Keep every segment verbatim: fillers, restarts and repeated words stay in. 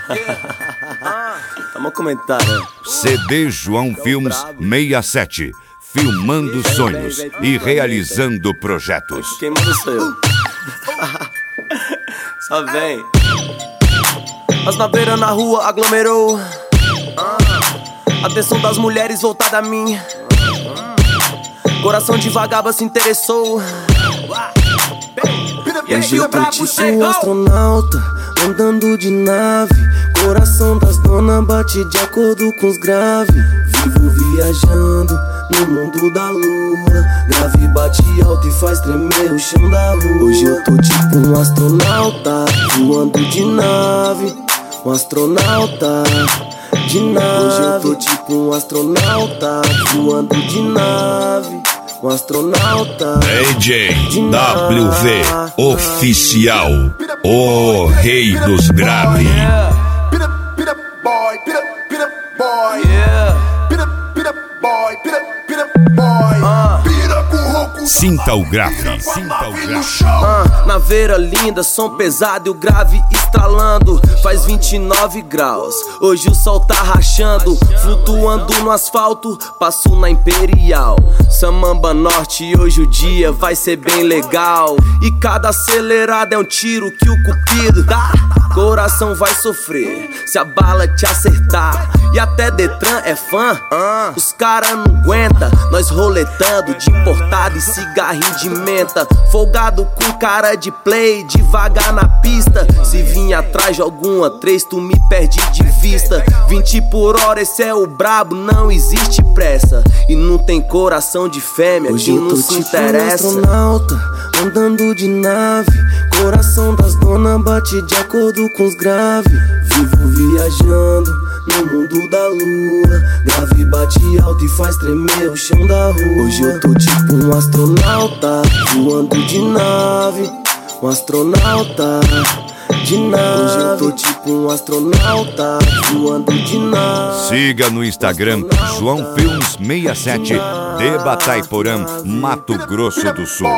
Tamo comentário. C D João Filmes sessenta e sete. Filmando sonhos e realizando projetos. Quem manda sou eu. Só vem. As naveiras na rua aglomerou. Atenção das mulheres voltada a mim. Coração de vagaba se interessou. Hoje eu tô tipo astronauta, andando de nave. Coração das donas bate de acordo com os graves. Vivo viajando no mundo da lua. Grave bate alto e faz tremer o chão da rua. Hoje eu tô tipo um astronauta, voando de nave. Um astronauta de nave. Hoje eu tô tipo um astronauta, voando de nave. Um astronauta D J W V Oficial, o rei dos graves. Sinta o grave, sinta o grave. uh, Naveira linda, som pesado e o grave estralando. Faz vinte e nove graus, hoje o sol tá rachando. Flutuando no asfalto, passo na Imperial Samamba Norte e hoje o dia vai ser bem legal. E cada acelerada é um tiro que o cupido dá. Coração vai sofrer se a bala te acertar. E até Detran é fã, uh, os cara não aguenta. Nós roletando de importado e cigarrinho de menta. Folgado com cara de play, devagar na pista. Se vir atrás de alguma três, tu me perde de vista. Vinte por hora, esse é o brabo, não existe pressa. E não tem coração de fêmea que não se interessa. Hoje eu tô tipo um astronauta, andando de nave. Coração das donas bate de acordo com os graves. Vivo viajando no mundo da lua. Grave bate alto e faz tremer o chão da rua. Hoje eu tô tipo um astronauta, voando de nave. Um astronauta de nave. Hoje eu tô tipo um astronauta, voando de nave. Siga no Instagram João Filmes sessenta e sete, de Batayporã, Mato Grosso do Sul.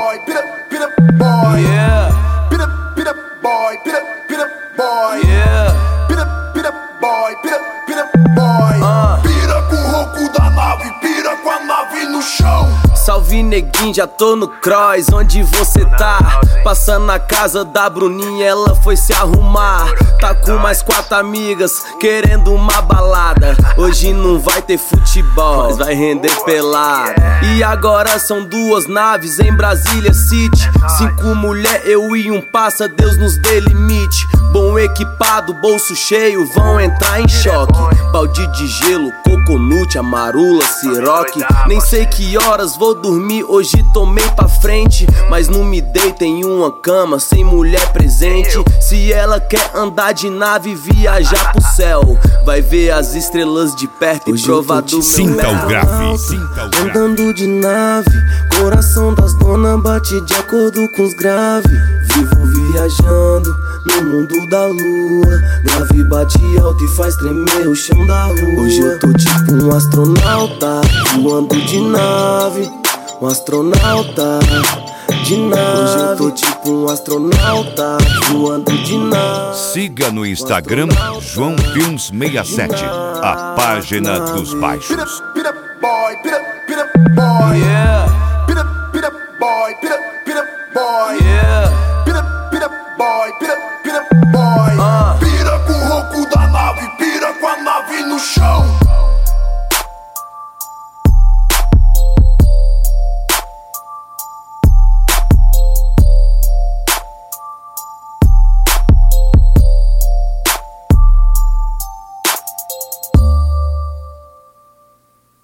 Yeah. Boy, pira, pira, boy, yeah. Pira, pira, boy, pira, pira, boy. Uh. Pira com o ronco da nave, pira com a nave no chão. Salve neguinho, já tô no cross, onde você tá? Passando na casa da Bruninha, ela foi se arrumar. Tá com mais quatro amigas, querendo uma balada. Hoje não vai ter futebol, mas vai render pelada. E agora são duas naves em Brasília City. Cinco mulher, eu e um passa, Deus nos dê limite. Bom equipado, bolso cheio, vão entrar em choque. Balde de gelo, coconut, amarula, siroque. Nem sei que horas vou dormir, hoje tomei pra frente. Mas não me deita em uma cama sem mulher presente. Se ela quer andar de nave, viajar pro céu, vai ver as estrelas de perto e provar do meu Sinta o grave, sinta o grave. Andando de nave, coração das donas bate de acordo com os graves. Vivo viajando no mundo da lua. Grave bate alto e faz tremer o chão da rua. Hoje eu tô tipo um astronauta, voando de nave. Um astronauta de nave. Hoje eu tô tipo um astronauta, voando de nave. Siga no Instagram João Filmes sessenta e sete, a página dos baixos. Pira, pira, boy, pira, pira, boy, yeah.